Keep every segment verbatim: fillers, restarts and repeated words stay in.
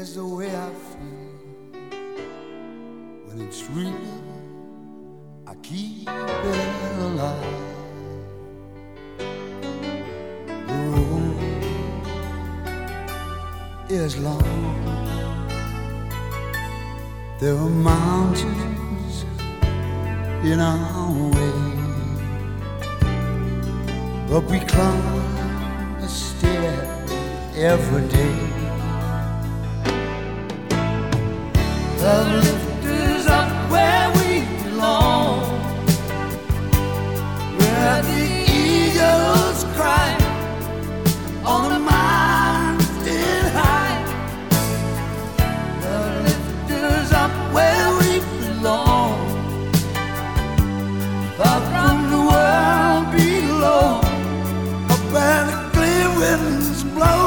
is the way I feel. When it's real, I keep it alive. The road is long. There are mountains in our way, but we climb a stair every day. Love lift us up where we belong, where the eagles cry on a mountain high. Love lift us up where we belong, far from the world below, up where the clear winds blow.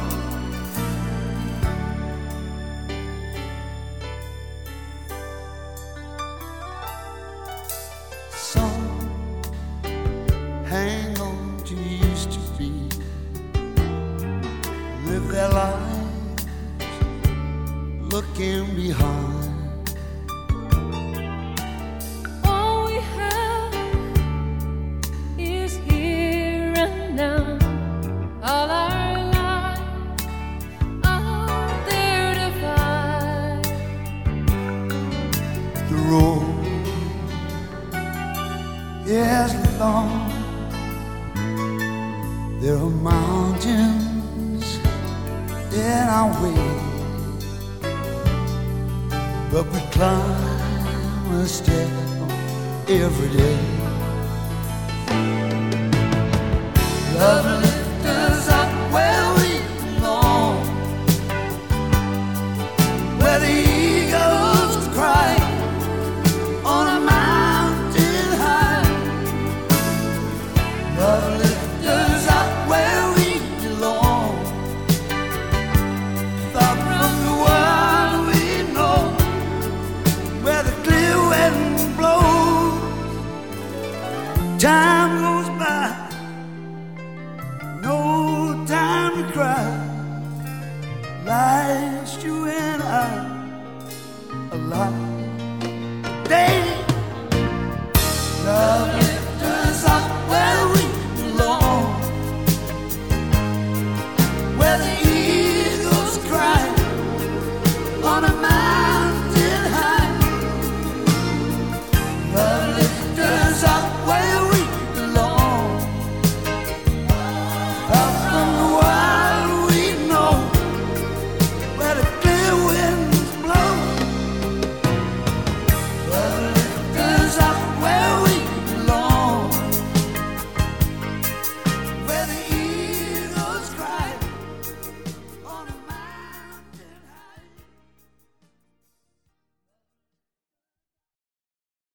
Hang on to used to be, live their lives looking behind. All we have is here and now. All our lives out there to find. The road is long. There are mountains in our way, but we climb a step every day. Love lifts us up where we belong, where the eagles cry on a mountain high. Love lifts us up where we belong, far from the world we know, where the clear wind blows. Time goes by, no time to cry. Life's you and I alive.